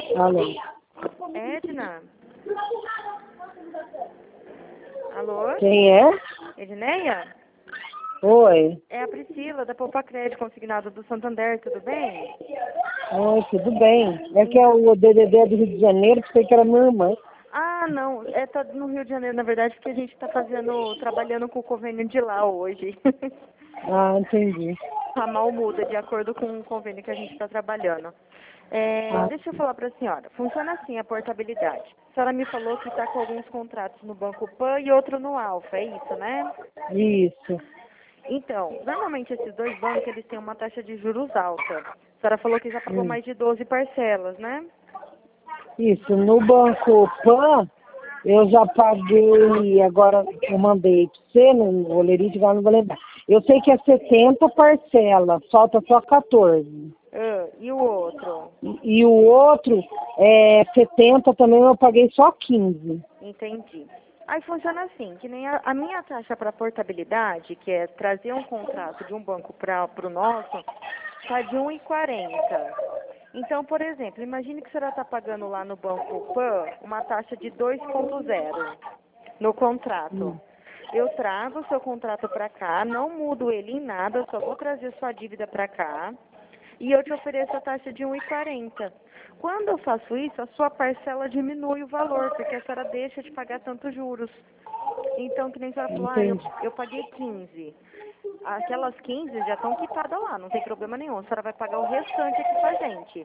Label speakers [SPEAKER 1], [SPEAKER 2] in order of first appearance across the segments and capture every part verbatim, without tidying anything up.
[SPEAKER 1] Alô?
[SPEAKER 2] Edna? Alô?
[SPEAKER 1] Quem é?
[SPEAKER 2] Edneia?
[SPEAKER 1] Oi.
[SPEAKER 2] É a Priscila, da Poupa Crédito Consignado do Santander, tudo bem?
[SPEAKER 1] Oi, tudo bem. É que é o D D D do Rio de Janeiro, pensei que era minha irmã.
[SPEAKER 2] Ah, não, é tá no Rio de Janeiro, na verdade, porque a gente está fazendo, trabalhando com o convênio de lá hoje.
[SPEAKER 1] Ah, entendi.
[SPEAKER 2] A mal muda de acordo com o convênio que a gente está trabalhando. É,
[SPEAKER 1] Ah,
[SPEAKER 2] deixa eu falar para a senhora. Funciona assim a portabilidade. A senhora me falou que está com alguns contratos no Banco Pan e outro no Alfa, é isso, né?
[SPEAKER 1] isso.
[SPEAKER 2] Então, normalmente esses dois bancos, eles têm uma taxa de juros alta. A senhora falou que já pagou
[SPEAKER 1] Hum.
[SPEAKER 2] mais de doze parcelas, né?
[SPEAKER 1] Isso. No Banco Pan, eu já paguei, agora eu mandei pra você, no Olerite, agora não vou lembrar. Eu sei que é setenta parcelas, falta só quatorze.
[SPEAKER 2] Ah, e o outro?
[SPEAKER 1] E, e o outro, é setenta também, eu paguei só quinze.
[SPEAKER 2] Entendi. Aí funciona assim, que nem a, a minha taxa para portabilidade, que é trazer um contrato de um banco para o nosso, está de um e quarenta. Então, por exemplo, imagine que a senhora está pagando lá no Banco Pan uma taxa de dois ponto zero no contrato.
[SPEAKER 1] Hum.
[SPEAKER 2] Eu trago o seu contrato para cá, não mudo ele em nada, só vou trazer sua dívida para cá e eu te ofereço a taxa de um e quarenta. Quando eu faço isso, a sua parcela diminui o valor, porque a senhora deixa de pagar tantos juros. Então, que nem a senhora falou, ah, eu,
[SPEAKER 1] Entendi.
[SPEAKER 2] eu paguei quinze. Aquelas quinze já estão quitadas lá, não tem problema nenhum. A senhora vai pagar o restante aqui com a gente.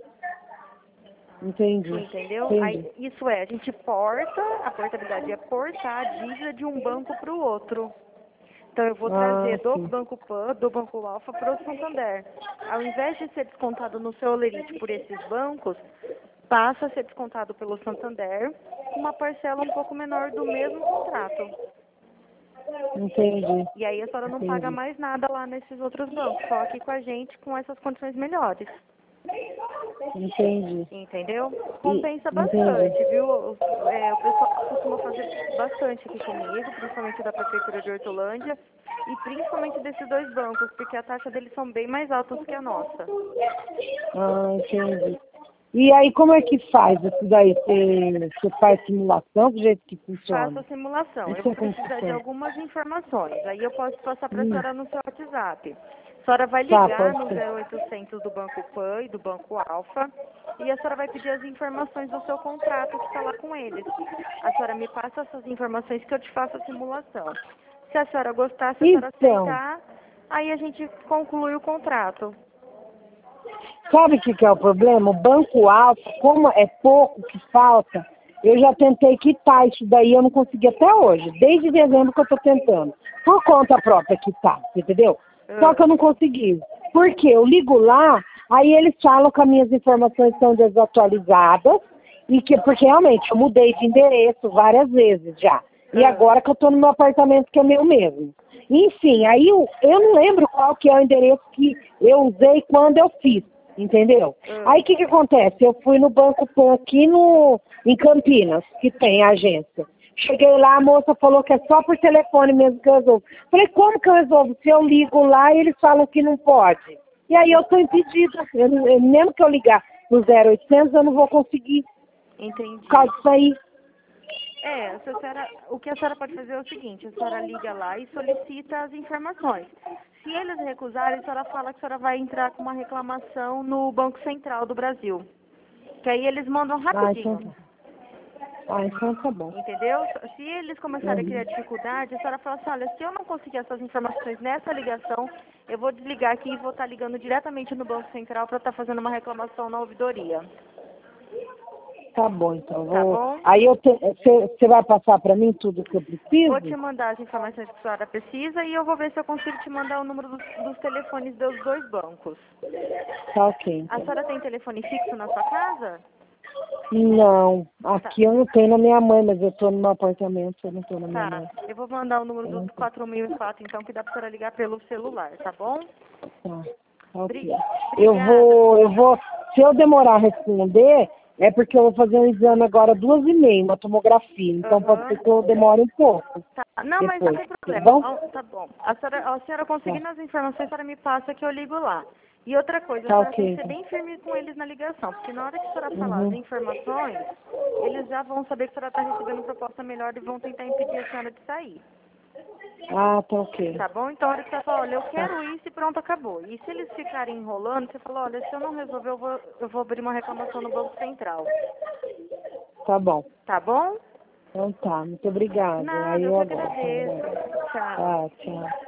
[SPEAKER 1] Entendi.
[SPEAKER 2] Entendeu?
[SPEAKER 1] Entendi.
[SPEAKER 2] Aí, isso é, a gente porta, a portabilidade é portar a dívida de um banco para o outro. Então eu vou
[SPEAKER 1] Ah,
[SPEAKER 2] trazer do
[SPEAKER 1] sim.
[SPEAKER 2] Banco Pan, do Banco Alfa para o Santander. Ao invés de ser descontado no seu Olerite por esses bancos, passa a ser descontado pelo Santander com uma parcela um pouco menor do mesmo contrato.
[SPEAKER 1] Entendi.
[SPEAKER 2] E aí a senhora não paga
[SPEAKER 1] Entendi.
[SPEAKER 2] mais nada lá nesses outros bancos, só aqui com a gente com essas condições melhores.
[SPEAKER 1] Entendi.
[SPEAKER 2] Entendeu?
[SPEAKER 1] E,
[SPEAKER 2] Compensa
[SPEAKER 1] entendi.
[SPEAKER 2] bastante, viu? O, é, o pessoal costuma fazer bastante aqui comigo, principalmente da Prefeitura de Hortolândia, e principalmente desses dois bancos, porque a taxa deles são bem mais altas que a nossa.
[SPEAKER 1] Ah, entendi. E aí, como é que faz isso daí? Você, você faz simulação do jeito que
[SPEAKER 2] Faço a
[SPEAKER 1] funciona?
[SPEAKER 2] simulação.
[SPEAKER 1] Não
[SPEAKER 2] Eu vou
[SPEAKER 1] sei como
[SPEAKER 2] precisar de
[SPEAKER 1] funciona.
[SPEAKER 2] algumas informações. Aí eu posso passar para a
[SPEAKER 1] Hum,
[SPEAKER 2] senhora no seu WhatsApp. A senhora vai
[SPEAKER 1] tá,
[SPEAKER 2] ligar
[SPEAKER 1] pode
[SPEAKER 2] no
[SPEAKER 1] ser.
[SPEAKER 2] zero oitocentos do Banco Pan e do Banco Alfa e a senhora vai pedir as informações do seu contrato que está lá com eles. A senhora me passa essas informações que eu te faço a simulação. Se a senhora gostar, se a senhora
[SPEAKER 1] Então,
[SPEAKER 2] aceitar, aí a gente conclui o contrato.
[SPEAKER 1] sabe o que, que é o problema? O Banco Alfa, como é pouco que falta, eu já tentei quitar isso daí, eu não consegui até hoje. Desde dezembro que eu estou tentando. Por conta própria quitar, entendeu? Só
[SPEAKER 2] Ah,
[SPEAKER 1] que eu não consegui. Por quê? Eu ligo lá, aí eles falam que as minhas informações estão desatualizadas, e que, porque realmente eu mudei de endereço várias vezes já. E
[SPEAKER 2] ah,
[SPEAKER 1] agora que eu estou no meu apartamento que é meu mesmo. Enfim, aí eu, eu não lembro qual que é o endereço que eu usei quando eu fiz. Entendeu?
[SPEAKER 2] ah.
[SPEAKER 1] Aí o que, que acontece? Eu fui no Banco Pan aqui no, em Campinas, que tem a agência. Cheguei lá, a moça falou que é só por telefone mesmo que eu resolvo. Falei, como que eu resolvo? Se eu ligo lá e eles falam que não pode. E aí eu estou impedida. Eu, não- eu- mesmo que eu ligar no zero oitocentos, eu não vou conseguir por
[SPEAKER 2] Entendi.
[SPEAKER 1] causa disso aí.
[SPEAKER 2] É, se a senhora, o que a senhora pode fazer é o seguinte, a senhora liga lá e solicita as informações. Se eles recusarem, a senhora fala que a senhora vai entrar com uma reclamação no Banco Central do Brasil. Que aí eles mandam
[SPEAKER 1] Ah, então
[SPEAKER 2] rapidinho,
[SPEAKER 1] tá. Ah, então tá bom.
[SPEAKER 2] entendeu? Se eles começarem a criar
[SPEAKER 1] Uhum.
[SPEAKER 2] dificuldade, a senhora fala assim, olha, se eu não conseguir essas informações nessa ligação, eu vou desligar aqui e vou estar ligando diretamente no Banco Central para estar fazendo uma reclamação na ouvidoria.
[SPEAKER 1] Tá bom, então.
[SPEAKER 2] Tá
[SPEAKER 1] Vou...
[SPEAKER 2] bom?
[SPEAKER 1] Aí você vai passar para mim tudo que eu
[SPEAKER 2] Vou te
[SPEAKER 1] preciso?
[SPEAKER 2] mandar as informações que a senhora precisa e eu vou ver se eu consigo te mandar o número dos, dos telefones dos dois bancos.
[SPEAKER 1] Tá ok,
[SPEAKER 2] A
[SPEAKER 1] então.
[SPEAKER 2] senhora tem telefone fixo na sua casa?
[SPEAKER 1] Não,
[SPEAKER 2] Tá,
[SPEAKER 1] aqui eu não tenho na minha mãe, mas eu tô no meu apartamento, eu não tô na minha
[SPEAKER 2] tá.
[SPEAKER 1] mãe.
[SPEAKER 2] Eu vou mandar o número
[SPEAKER 1] Eu
[SPEAKER 2] do
[SPEAKER 1] não tô.
[SPEAKER 2] quatro mil e quatro, então, que dá pra senhora ligar pelo celular, tá bom?
[SPEAKER 1] Tá, tá ok.
[SPEAKER 2] Bri-
[SPEAKER 1] Eu
[SPEAKER 2] Obrigada.
[SPEAKER 1] vou, eu vou, se eu demorar a responder, é porque eu vou fazer um exame agora duas e meia, uma tomografia. Então pode
[SPEAKER 2] Aham.
[SPEAKER 1] ser que eu demore um pouco
[SPEAKER 2] Tá. Não, mas não
[SPEAKER 1] depois,
[SPEAKER 2] tem
[SPEAKER 1] tá
[SPEAKER 2] problema.
[SPEAKER 1] bom?
[SPEAKER 2] Ah, tá bom. A senhora, a senhora
[SPEAKER 1] Tá,
[SPEAKER 2] conseguindo as informações, a senhora me passa que eu ligo lá. E outra coisa,
[SPEAKER 1] Tá
[SPEAKER 2] a senhora
[SPEAKER 1] ok.
[SPEAKER 2] tem que ser bem firme com eles na ligação, porque na hora que a senhora falar
[SPEAKER 1] Uhum.
[SPEAKER 2] as informações, eles já vão saber que a senhora está recebendo proposta melhor e vão tentar impedir a senhora de sair.
[SPEAKER 1] Ah, tá ok.
[SPEAKER 2] Tá bom? Então a hora que você fala, olha, eu quero isso e pronto, acabou. E se eles ficarem enrolando, você fala, olha, se eu não resolver, eu vou, eu vou abrir uma reclamação no Banco Central.
[SPEAKER 1] Tá bom.
[SPEAKER 2] Tá bom?
[SPEAKER 1] Então tá, muito obrigada.
[SPEAKER 2] Nada,
[SPEAKER 1] Aí
[SPEAKER 2] eu
[SPEAKER 1] eu
[SPEAKER 2] que
[SPEAKER 1] aguardo.
[SPEAKER 2] agradeço. Tchau.
[SPEAKER 1] Tá, tchau.